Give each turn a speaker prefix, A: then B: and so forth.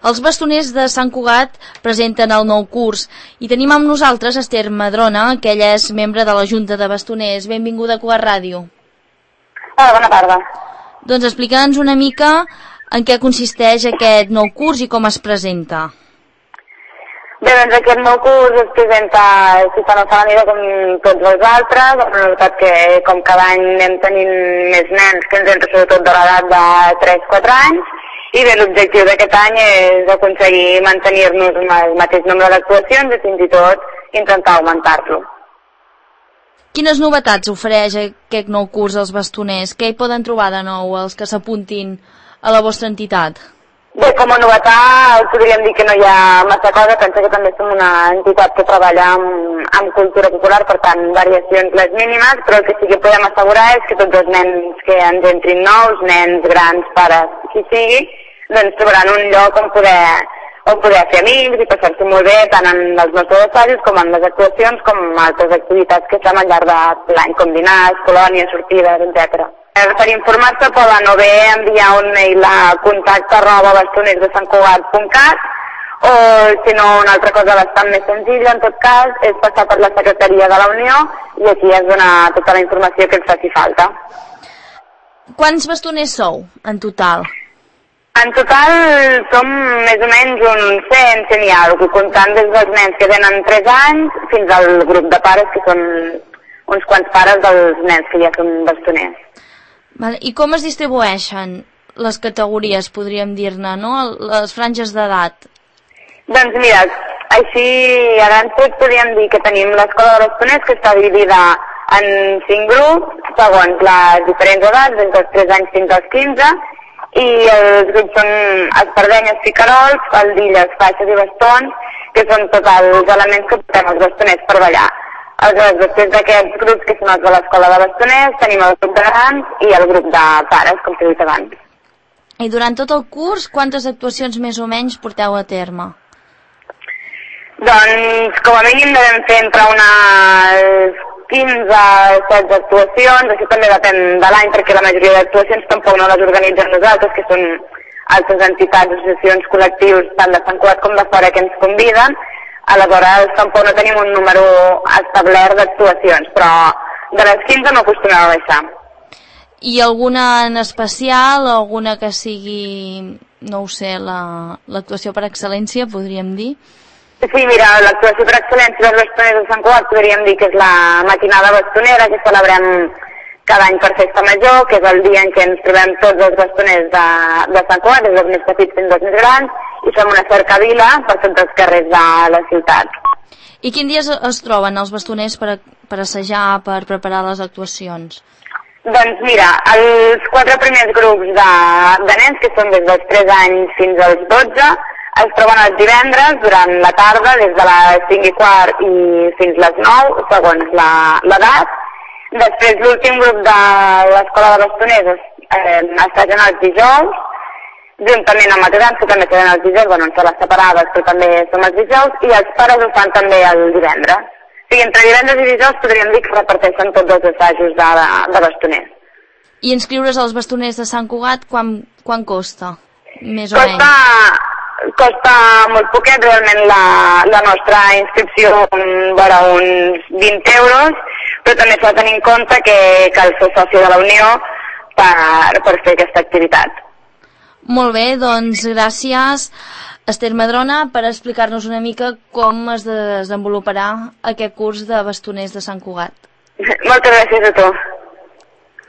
A: Els bastoners de Sant Cugat presenten el nou curs i tenim amb nosaltres Esther Madrona, que ella és membre de la Junta de Bastoners. Benvinguda a Cugat Ràdio.
B: Hola, bona tarda.
A: Doncs explica'ns una mica en què consisteix aquest nou curs i com es presenta.
B: Bé, doncs aquest nou curs es presenta si no fa la mida com tots els altres, amb la novetat que com cada any anem tenint més nens que ens entren sobretot de l'edat de 3-4 anys, i bé, l'objectiu d'aquest any és aconseguir mantenir-nos amb el mateix nombre d'actuacions i fins i tot intentar augmentar-lo.
A: Quines novetats ofereix aquest nou curs als bastoners? Què hi poden trobar de nou els que s'apuntin a la vostra entitat?
B: Bé, com a novetat podríem dir que no hi ha massa cosa. Penso que també som una entitat que treballa amb cultura popular, per tant, variacions les mínimes, però el que sí que podem assegurar és que tots els nens que ens entrin nous, nens, grans, pares, qui sigui, doncs trobaran un lloc on poder fer amics i passar-s'ho molt bé, tant en els nostres assajos com en les actuacions, com en altres activitats que fem al llarg de l'any, com dinars, colònies, sortides, etc. Per informar-se poden o bé enviar un mail a contacte@bastonersdesantcugat.cat o, si no, una altra cosa bastant més senzilla, en tot cas, és passar per la Secretaria de la Unió i aquí es dona tota la informació que ens faci falta.
A: Quants bastoners sou, en total?
B: En total som més o menys uns 100 i alguna cosa, comptant des dels nens que tenen 3 anys fins al grup de pares, que són uns quants pares dels nens que ja són bastoners.
A: Vale. I com es distribueixen les categories, podríem dir-ne, no? Les franges d'edat?
B: Doncs mira, així a grans trets podríem dir que tenim l'escola de bastoners, que està dividida en 5 grups, segons les diferents edats, des dels 3 anys fins als 15, i els grups són espardenyes, picarols, faldilles, faixes i bastons, que són tots els elements que portem els bastoners per ballar. Aleshores, després d'aquests grups, que són els de l'escola de bastoners, tenim el grup de grans i el grup de pares, com s'ha dit abans.
A: I durant tot el curs, quantes actuacions més o menys porteu a terme?
B: Doncs, com a mínim devem fer entre unes 15 a 16 actuacions, això també depèn de l'any, perquè la majoria d'actuacions tampoc no les organitzem nosaltres, que són altres entitats, associacions, col·lectius, tant de Sant Cugat com de fora, que ens conviden. Aleshores, tampoc no tenim un número establert d'actuacions, però de les 15 no acostumem a baixar.
A: I alguna en especial, alguna que sigui, no ho sé, l'actuació per excel·lència, podríem dir?
B: Sí, mira, l'actuació per excel·lència dels bastoners de Sant Cugat podríem dir que és la matinada bastonera, que celebrem cada any per Festa Major, que és el dia en què ens trobem tots els bastoners de Sant Cugat, des dels més petits fins als més grans, i fem una cercavila per tots els carrers de la ciutat.
A: I quin dies es troben els bastoners per assajar, per preparar les actuacions?
B: Doncs mira, els 4 primers grups de nens, que són des dels 3 anys fins als 12, es troben els divendres durant la tarda, des de les 5:15 i fins les 9, segons l'edat. Després, l'últim grup de l'escola de bastoners assagen els dijous, juntament amb els grans, que també tenen els dijous, bueno, en sales separades, però també som els dijous, i els pares ho fan també el divendres. O sigui, entre divendres i dijous podríem dir que reparteixen tots els assajos de bastoners.
A: I inscriure's als bastoners de Sant Cugat, quan costa? Més o menys?
B: Costa molt poquet, realment la nostra inscripció vora uns 20 euros, però també s'ha de tenir en compte que cal ser soci de la Unió per fer aquesta activitat.
A: Molt bé, doncs gràcies, Esther Madrona, per explicar-nos una mica com es desenvoluparà aquest curs de bastoners de Sant Cugat.
B: Moltes gràcies a tu.